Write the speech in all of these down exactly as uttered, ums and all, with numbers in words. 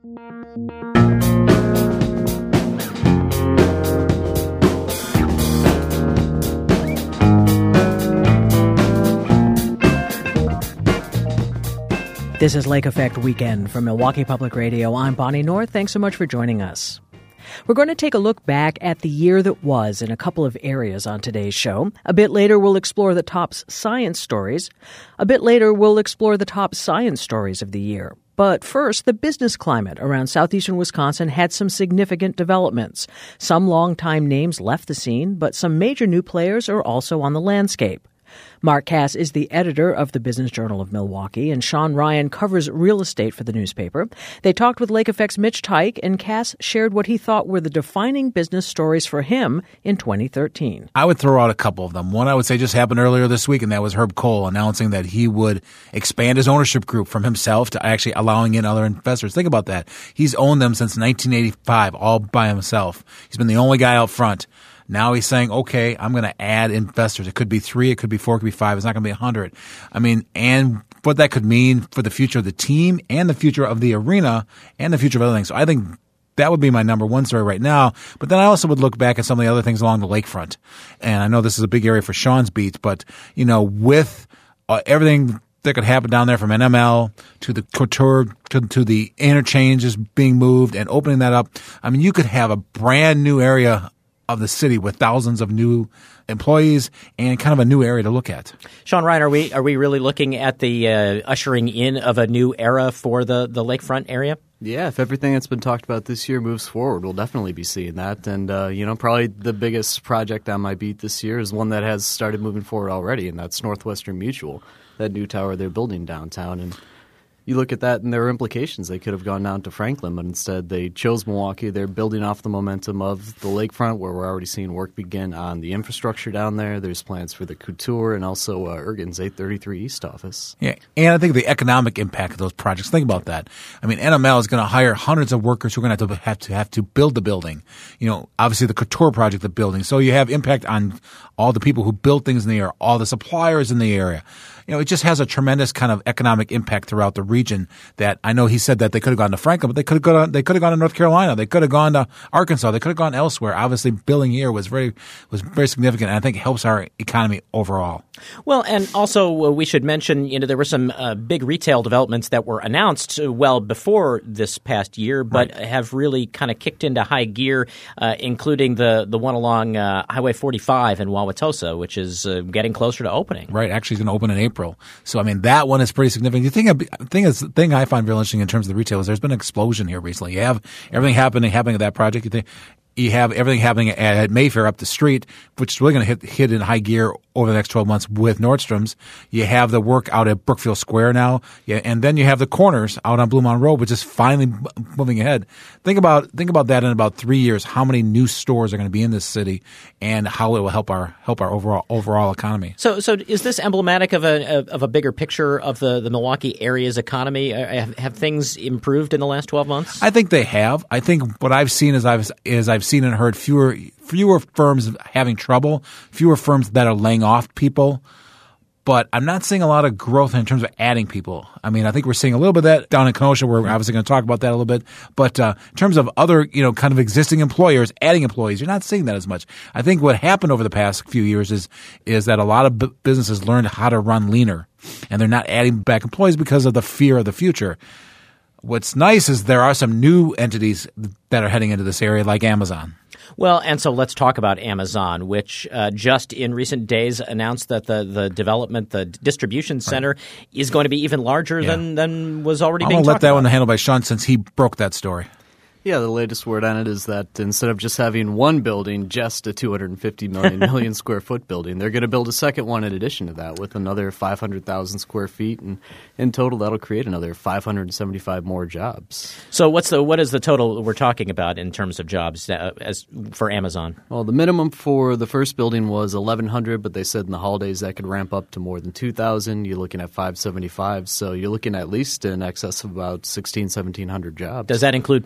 This is Lake Effect Weekend from Milwaukee Public Radio. I'm Bonnie North. Thanks so much for joining us. We're going to take a look back at the year that was in a couple of areas on today's show. A bit later, we'll explore the top science stories. A bit later, we'll explore the top science stories of the year. But first, the business climate around southeastern Wisconsin had some significant developments. Some longtime names left the scene, but some major new players are also on the landscape. Mark Cass is the editor of the Business Journal of Milwaukee, and Sean Ryan covers real estate for the newspaper. They talked with Lake Effect's Mitch Teich, and Cass shared what he thought were the defining business stories for him in twenty thirteen. I would throw out a couple of them. One I would say just happened earlier this week, and that was Herb Kohl announcing that he would expand his ownership group from himself to actually allowing in other investors. Think about that. He's owned them since nineteen eighty-five, all by himself. He's been the only guy out front. Now he's saying, okay, I'm going to add investors. It could be three, it could be four, it could be five. It's not going to be a hundred. I mean, and what that could mean for the future of the team and the future of the arena and the future of other things. So I think that would be my number one story right now. But then I also would look back at some of the other things along the lakefront. And I know this is a big area for Sean's beat, but, you know, with uh, everything that could happen down there from N M L to the couture to, to the interchanges being moved and opening that up, I mean, you could have a brand new area of the city with thousands of new employees and kind of a new area to look at. Sean Ryan, are we are we really looking at the uh, ushering in of a new era for the, the lakefront area? Yeah, if everything that's been talked about this year moves forward, we'll definitely be seeing that. And, uh, you know, probably the biggest project on my beat this year is one that has started moving forward already, and that's Northwestern Mutual, that new tower they're building downtown. And you look at that and there are implications. They could have gone down to Franklin, but instead they chose Milwaukee. They're building off the momentum of the lakefront, where we're already seeing work begin on the infrastructure down there. There's plans for the couture and also uh, Ergin's eight thirty-three East office. Yeah, and I think the economic impact of those projects, think about that. I mean, N M L is going to hire hundreds of workers who are going to have to have to, have to build the building. You know, obviously the couture project, the building. So you have impact on all the people who build things in the area, all the suppliers in the area. You know, it just has a tremendous kind of economic impact throughout the region that I know he said that they could have gone to Franklin, but they could have gone, they could have gone to North Carolina. They could have gone to Arkansas. They could have gone elsewhere. Obviously, building here was very, was very significant, and I think it helps our economy overall. Well, and also uh, we should mention, you know, there were some uh, big retail developments that were announced uh, well before this past year, but right. have really kind of kicked into high gear, uh, including the, the one along uh, Highway forty-five in Wauwatosa, which is uh, getting closer to opening. Right. Actually, it's going to open in April. So, I mean, that one is pretty significant. The thing, thing, is, the thing I find real interesting in terms of the retail is there's been an explosion here recently. You have everything happening happening at that project. You think you have everything happening at Mayfair up the street, which is really going to hit hit in high gear over the next twelve months with Nordstrom's. You have the work out at Brookfield Square now, yeah, and then you have the corners out on Bluemont Road, which is finally moving ahead. Think about think about that in about three years. How many new stores are going to be in this city, and how it will help our help our overall overall economy. So, so is this emblematic of a of a bigger picture of the, the Milwaukee area's economy? Have, have things improved in the last twelve months? I think they have. I think what I've seen is I've is I've seen and heard fewer fewer firms having trouble, fewer firms that are laying off people. But I'm not seeing a lot of growth in terms of adding people. I mean, I think we're seeing a little bit of that down in Kenosha. We're obviously going to talk about that a little bit. But uh, in terms of other, you know, kind of existing employers adding employees, you're not seeing that as much. I think what happened over the past few years is is that a lot of b- businesses learned how to run leaner, and they're not adding back employees because of the fear of the future. What's nice is there are some new entities that are heading into this area, like Amazon. Well, and so let's talk about Amazon, which uh, just in recent days announced that the, the development, the distribution center, right. is going to be even larger yeah. than, than was already I'm being talked about. I'm going to let that one handled by Sean since he broke that story. Yeah, the latest word on it is that instead of just having one building, just a two hundred fifty million, million square foot building, they're going to build a second one in addition to that with another five hundred thousand square feet. And in total, that'll create another five hundred seventy-five more jobs. So what's the what is the total we're talking about in terms of jobs uh, as for Amazon? Well, the minimum for the first building was eleven hundred, but they said in the holidays that could ramp up to more than two thousand. You're looking at five seventy-five. So you're looking at least in excess of about sixteen, seventeen hundred jobs. Does that include package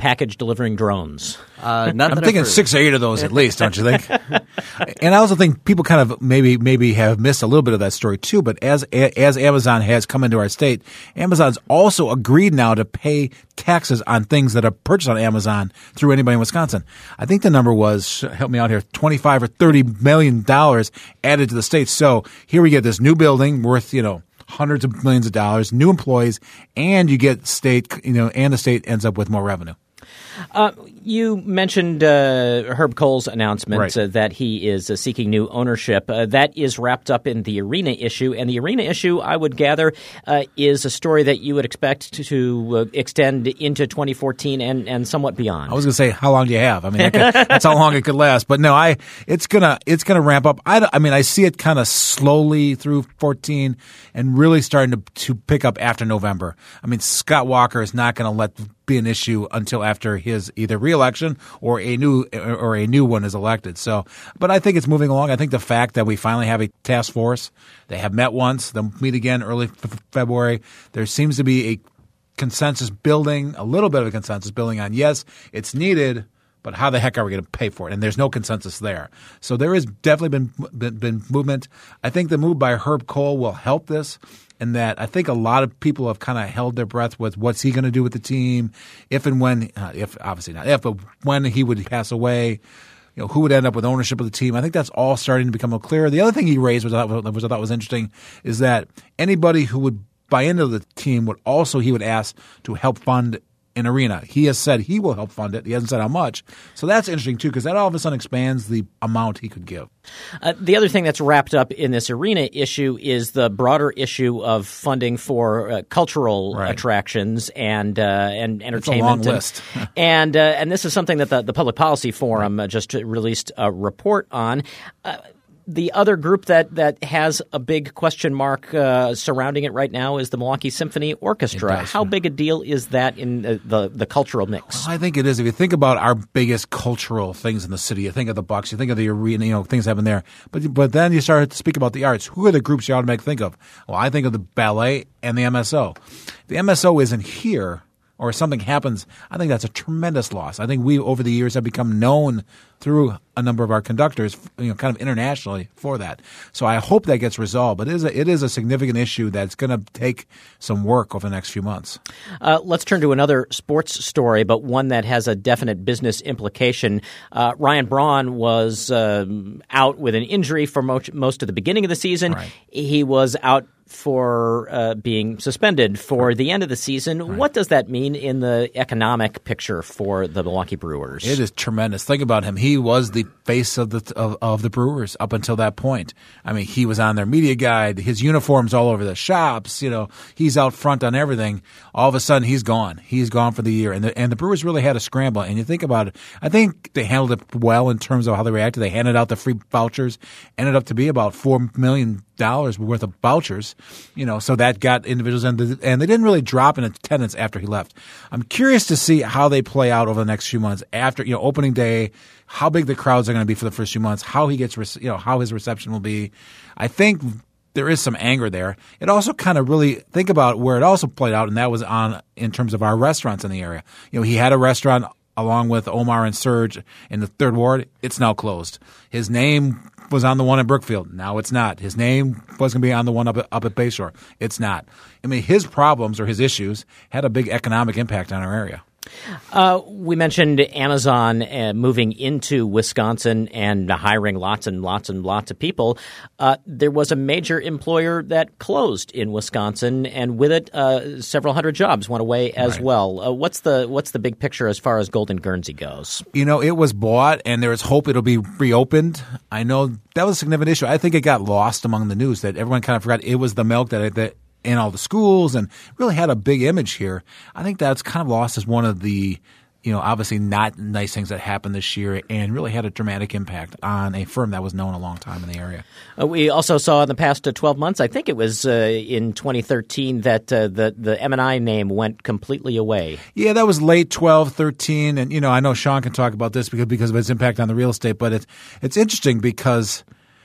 delivering drones. Uh, not I'm that thinking I've heard. six or eight of those at least, don't you think? And I also think people kind of maybe maybe have missed a little bit of that story too. But as as Amazon has come into our state, Amazon's also agreed now to pay taxes on things that are purchased on Amazon through anybody in Wisconsin. I think the number was, help me out here, twenty-five or thirty million dollars added to the state. So here we get this new building worth, you know, hundreds of millions of dollars, new employees, and you get state, you know, and the state ends up with more revenue. Uh, you mentioned uh, Herb Kohl's announcement Right. uh, that he is uh, seeking new ownership. Uh, that is wrapped up in the arena issue, and the arena issue, I would gather, uh, is a story that you would expect to, to uh, extend into twenty fourteen and, and somewhat beyond. I was going to say, how long do you have? I mean, that could, that's how long it could last. But no, I it's gonna it's gonna ramp up. I, I mean, I see it kind of slowly through fourteen and really starting to to pick up after November. I mean, Scott Walker is not going to let be an issue until after his either reelection or a new or a new one is elected. So, but I think it's moving along. I think the fact that we finally have a task force, they have met once, they'll meet again early f- February. There seems to be a consensus building, a little bit of a consensus building on yes, it's needed, but how the heck are we going to pay for it? And there's no consensus there. So there has definitely been, been been movement. I think the move by Herb Kohl will help this. And that I think a lot of people have kind of held their breath with what's he going to do with the team, if and when, uh, if obviously not if, but when he would pass away, you know, who would end up with ownership of the team. I think that's all starting to become more clear. The other thing he raised, which I thought, which I thought was interesting, is that anybody who would buy into the team would also he would ask to help fund an arena. He has said he will help fund it. He hasn't said how much. So that's interesting, too, because that all of a sudden expands the amount he could give. Uh, the other thing that's wrapped up in this arena issue is the broader issue of funding for uh, cultural Right. attractions and uh, and entertainment. long and, list. and, uh, and this is something that the, the Public Policy Forum uh, just released a report on. Uh, The other group that, that has a big question mark uh, surrounding it right now is the Milwaukee Symphony Orchestra. does, How yeah. big a deal is that in the, the, the cultural mix? I think it is. If you think about our biggest cultural things in the city, you think of the Bucks, you think of the arena, you know, things happen there. But but then you start to speak about the arts. Who are the groups you automatically think of? Well, I think of the ballet and the M S O. If the M S O isn't here, or something happens, I think that's a tremendous loss. I think we, over the years, have become known through a number of our conductors, you know, kind of internationally for that. So I hope that gets resolved. But it is a, it is a significant issue that's going to take some work over the next few months. Uh, let's turn to another sports story, but one that has a definite business implication. Uh, Ryan Braun was uh, out with an injury for most, most of the beginning of the season. Right. He was out for uh, being suspended for the end of the season. Right. What does that mean in the economic picture for the Milwaukee Brewers? It is tremendous. Think about him. He was the face of the of, of the Brewers up until that point. I mean, he was on their media guide. His uniforms all over the shops. You know, he's out front on everything. All of a sudden, he's gone. He's gone for the year. And the, and the Brewers really had a scramble. And you think about it, I think they handled it well in terms of how they reacted. They handed out the free vouchers. Ended up to be about four million dollars worth of vouchers. You know, so that got individuals, and, the, and they didn't really drop in attendance after he left. I'm curious to see how they play out over the next few months after, you know, opening day, how big the crowds are going to be for the first few months, how he gets, you know, how his reception will be. I think there is some anger there. It also kind of really think about where it also played out, and that was on in terms of our restaurants in the area. You know, he had a restaurant along with Omar and Serge in the third ward. It's now closed. His name was on the one in Brookfield. Now it's not. His name was going to be on the one up at, up at Bayshore. It's not. I mean, his problems or his issues had a big economic impact on our area. Uh, we mentioned Amazon uh, moving into Wisconsin and hiring lots and lots and lots of people. Uh, there was a major employer that closed in Wisconsin, and with it, uh, several hundred jobs went away as Right. well. Uh, what's the what's the big picture as far as Golden Guernsey goes? You know, it was bought, and there is hope it'll be reopened. I know that was a significant issue. I think it got lost among the news that everyone kind of forgot it was the milk that that. in all the schools and really had a big image here. I think that's kind of lost as one of the, you know, obviously not nice things that happened this year and really had a dramatic impact on a firm that was known a long time in the area. Uh, we also saw in the past uh, twelve months, I think it was uh, in twenty thirteen, that uh, the, the M and I name went completely away. Yeah, that was late twelve, thirteen. And, you know, I know Sean can talk about this because, because of its impact on the real estate, but it's, it's interesting because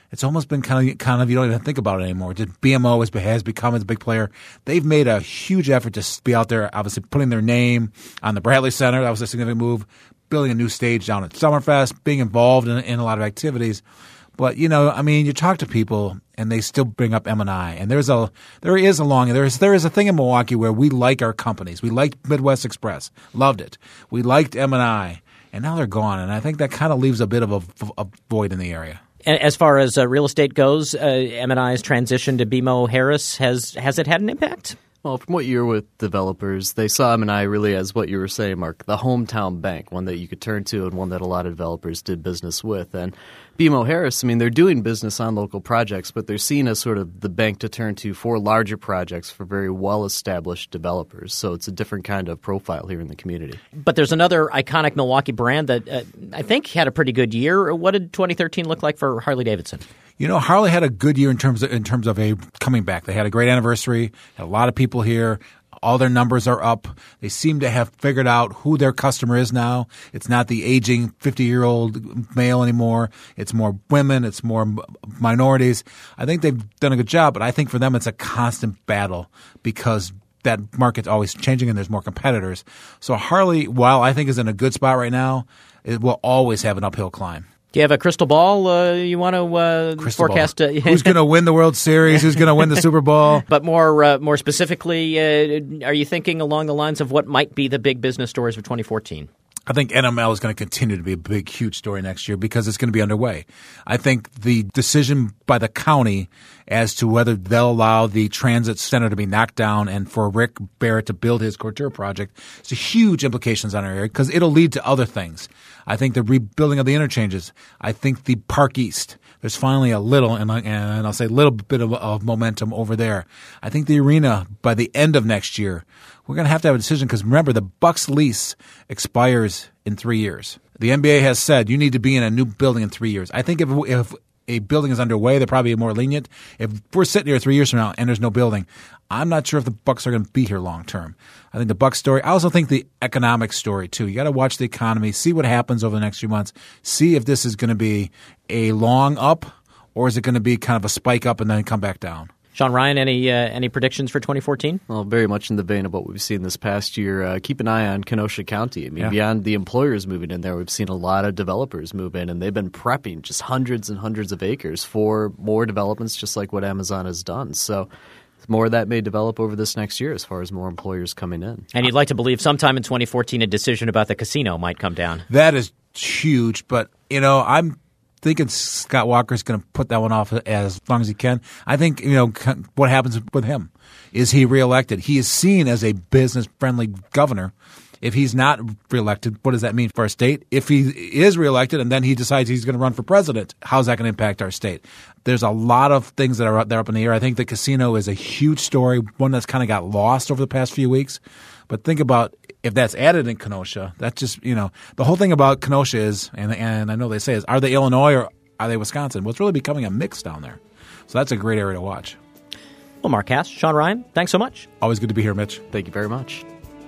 it's almost been kind of, kind of you don't even think about it anymore. Just B M O has, has become a big player. They've made a huge effort to be out there, obviously putting their name on the Bradley Center. That was a significant move. Building a new stage down at Summerfest, being involved in, in a lot of activities. But, you know, I mean, you talk to people and they still bring up M and I. And there's a, there is a long, there is, there is a thing in Milwaukee where we like our companies. We liked Midwest Express. Loved it. We liked M and I. And now they're gone. And I think that kind of leaves a bit of a, a void in the area. As far as uh, real estate goes, uh, M and I's transition to B M O Harris, has has it had an impact? Well, from what you're with developers, they saw M and I really as what you were saying, Mark, the hometown bank, one that you could turn to and one that a lot of developers did business with. And B M O Harris, I mean, they're doing business on local projects, but they're seen as sort of the bank to turn to for larger projects for very well-established developers. So it's a different kind of profile here in the community. But there's another iconic Milwaukee brand that uh, I think had a pretty good year. What did twenty thirteen look like for Harley-Davidson? You know, Harley had a good year in terms of in terms of a coming back. They had a great anniversary, had a lot of people here. All their numbers are up. They seem to have figured out who their customer is now. It's not the aging fifty-year-old male anymore. It's more women. It's more minorities. I think they've done a good job, but I think for them it's a constant battle because that market's always changing and there's more competitors. So Harley, while I think is in a good spot right now, it will always have an uphill climb. Do you have a crystal ball uh, you want to uh, forecast? Uh, Who's going to win the World Series? Who's going to win the Super Bowl? But more uh, more specifically, uh, are you thinking along the lines of what might be the big business stories of twenty fourteen? I think N M L is going to continue to be a big, huge story next year because it's going to be underway. I think the decision by the county as to whether they'll allow the transit center to be knocked down and for Rick Barrett to build his Couture project is huge implications on our area because it'll lead to other things. I think the rebuilding of the interchanges. I think the Park East. There's finally a little, and, and I'll say a little bit of, of momentum over there. I think the arena, by the end of next year, we're going to have to have a decision because remember, the Bucks lease expires in three years. The N B A has said you need to be in a new building in three years. I think if if a building is underway, they're probably more lenient. If we're sitting here three years from now and there's no building, I'm not sure if the Bucks are going to be here long term. I think the Bucks story. I also think the economic story too. You got to watch the economy, see what happens over the next few months, see if this is going to be a long up or is it going to be kind of a spike up and then come back down. Sean Ryan, any uh, any predictions for twenty fourteen? Well, very much in the vein of what we've seen this past year. Uh, keep an eye on Kenosha County. I mean, yeah. Beyond the employers moving in there, we've seen a lot of developers move in, and they've been prepping just hundreds and hundreds of acres for more developments, just like what Amazon has done. So more of that may develop over this next year as far as more employers coming in. And you'd like to believe sometime in twenty fourteen a decision about the casino might come down. That is huge, but, you know, I'm thinking Scott Walker's going to put that one off as long as he can. I think, you know, what happens with him? Is he reelected? He is seen as a business-friendly governor. If he's not reelected, what does that mean for our state? If he is reelected and then he decides he's going to run for president, how's that going to impact our state? There's a lot of things that are up there up in the air. I think the casino is a huge story, one that's kind of got lost over the past few weeks. But think about if that's added in Kenosha, that's just, you know, the whole thing about Kenosha is, and and I know they say is, are they Illinois or are they Wisconsin? Well, it's really becoming a mix down there. So that's a great area to watch. Well, Mark Cass, Sean Ryan, thanks so much. Always good to be here, Mitch. Thank you very much.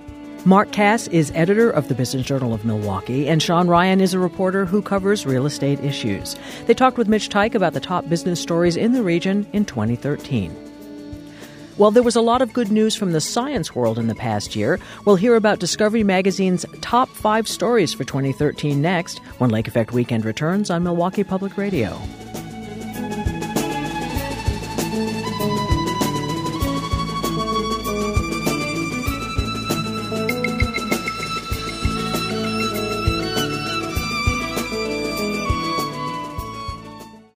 Mark Cass is editor of the Business Journal of Milwaukee, and Sean Ryan is a reporter who covers real estate issues. They talked with Mitch Teich about the top business stories in the region in twenty thirteen. Well, there was a lot of good news from the science world in the past year. We'll hear about Discovery Magazine's top five stories for twenty thirteen next when Lake Effect Weekend returns on Milwaukee Public Radio.